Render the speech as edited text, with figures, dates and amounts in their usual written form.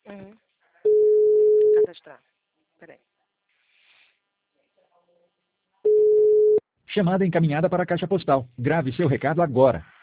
Uhum. Cadastrar. Peraí. Chamada encaminhada para a caixa postal. Grave seu recado agora.